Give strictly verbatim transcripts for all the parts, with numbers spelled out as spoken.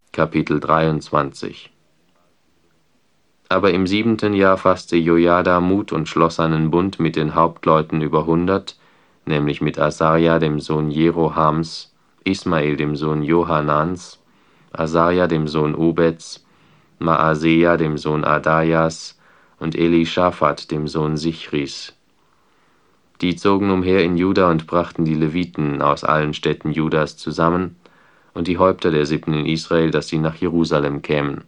Kapitel dreiundzwanzig. Aber im siebenten Jahr fasste Jojada Mut und schloss einen Bund mit den Hauptleuten über hundert, nämlich mit Asaja dem Sohn Jerohams, Ismael dem Sohn Johanans, Asaja dem Sohn Obeds, Maaseja dem Sohn Adajas und Elischafat dem Sohn Sichris. Die zogen umher in Juda und brachten die Leviten aus allen Städten Judas zusammen und die Häupter der Sippen in Israel, dass sie nach Jerusalem kämen.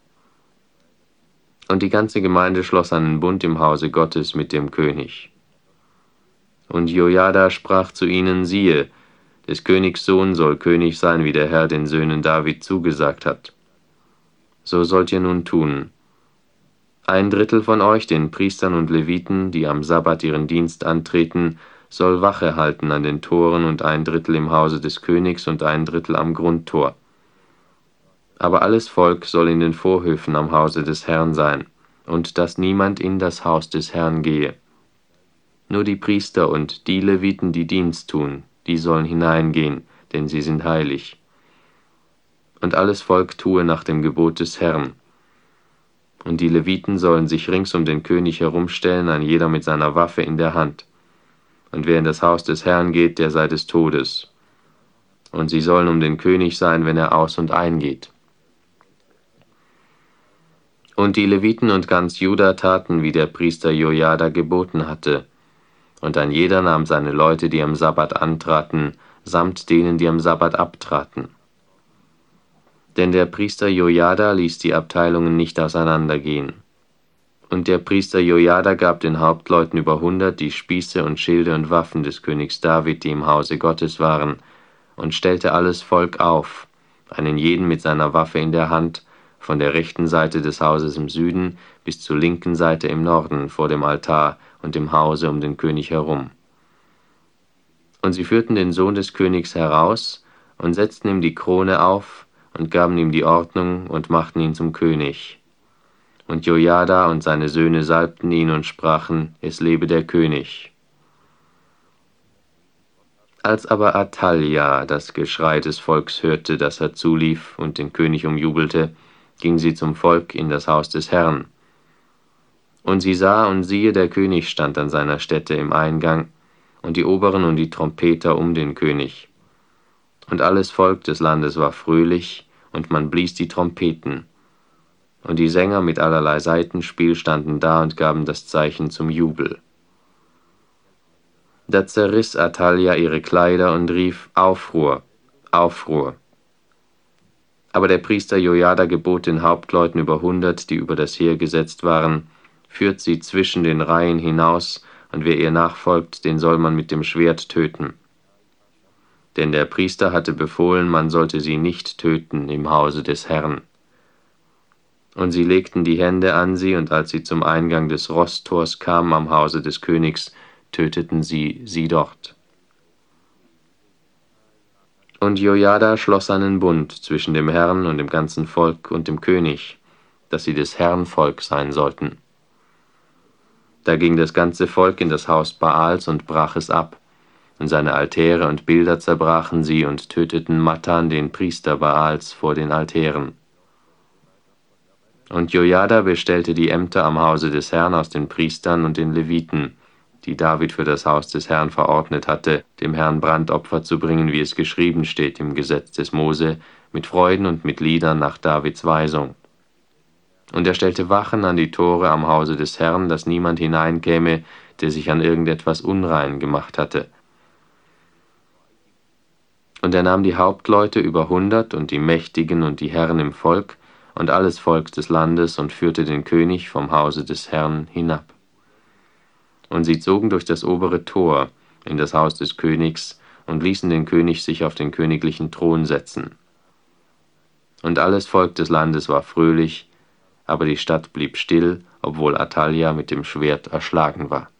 Und die ganze Gemeinde schloss einen Bund im Hause Gottes mit dem König. Und Jojada sprach zu ihnen, siehe, des Königs Sohn soll König sein, wie der Herr den Söhnen David zugesagt hat. So sollt ihr nun tun. Ein Drittel von euch, den Priestern und Leviten, die am Sabbat ihren Dienst antreten, soll Wache halten an den Toren und ein Drittel im Hause des Königs und ein Drittel am Grundtor. Aber alles Volk soll in den Vorhöfen am Hause des Herrn sein, und dass niemand in das Haus des Herrn gehe. Nur die Priester und die Leviten, die Dienst tun, die sollen hineingehen, denn sie sind heilig. Und alles Volk tue nach dem Gebot des Herrn. Und die Leviten sollen sich rings um den König herumstellen, ein jeder mit seiner Waffe in der Hand. Und wer in das Haus des Herrn geht, der sei des Todes. Und sie sollen um den König sein, wenn er aus- und eingeht. Und die Leviten und ganz Juda taten, wie der Priester Jojada geboten hatte. Und ein jeder nahm seine Leute, die am Sabbat antraten, samt denen, die am Sabbat abtraten. Denn der Priester Jojada ließ die Abteilungen nicht auseinandergehen. Und der Priester Jojada gab den Hauptleuten über hundert die Spieße und Schilde und Waffen des Königs David, die im Hause Gottes waren, und stellte alles Volk auf, einen jeden mit seiner Waffe in der Hand, von der rechten Seite des Hauses im Süden bis zur linken Seite im Norden vor dem Altar und im Hause um den König herum. Und sie führten den Sohn des Königs heraus und setzten ihm die Krone auf und gaben ihm die Ordnung und machten ihn zum König. Und Jojada und seine Söhne salbten ihn und sprachen, es lebe der König. Als aber Athalja das Geschrei des Volks hörte, das herzulief und den König umjubelte, ging sie zum Volk in das Haus des Herrn. Und sie sah, und siehe, der König stand an seiner Stätte im Eingang, und die Oberen und die Trompeter um den König. Und alles Volk des Landes war fröhlich, und man blies die Trompeten. Und die Sänger mit allerlei Saitenspiel standen da und gaben das Zeichen zum Jubel. Da zerriss Athalja ihre Kleider und rief, Aufruhr, Aufruhr. Aber der Priester Jojada gebot den Hauptleuten über hundert, die über das Heer gesetzt waren, führt sie zwischen den Reihen hinaus, und wer ihr nachfolgt, den soll man mit dem Schwert töten. Denn der Priester hatte befohlen, man sollte sie nicht töten im Hause des Herrn. Und sie legten die Hände an sie, und als sie zum Eingang des Rosstors kamen am Hause des Königs, töteten sie sie dort. Und Jojada schloss einen Bund zwischen dem Herrn und dem ganzen Volk und dem König, dass sie des Herrn Volk sein sollten. Da ging das ganze Volk in das Haus Baals und brach es ab, und seine Altäre und Bilder zerbrachen sie und töteten Mattan, den Priester Baals, vor den Altären. Und Jojada bestellte die Ämter am Hause des Herrn aus den Priestern und den Leviten, die David für das Haus des Herrn verordnet hatte, dem Herrn Brandopfer zu bringen, wie es geschrieben steht im Gesetz des Mose, mit Freuden und mit Liedern nach Davids Weisung. Und er stellte Wachen an die Tore am Hause des Herrn, dass niemand hineinkäme, der sich an irgendetwas unrein gemacht hatte. Und er nahm die Hauptleute über hundert und die Mächtigen und die Herren im Volk und alles Volk des Landes und führte den König vom Hause des Herrn hinab. Und sie zogen durch das obere Tor in das Haus des Königs und ließen den König sich auf den königlichen Thron setzen. Und alles Volk des Landes war fröhlich, aber die Stadt blieb still, obwohl Athalja mit dem Schwert erschlagen war.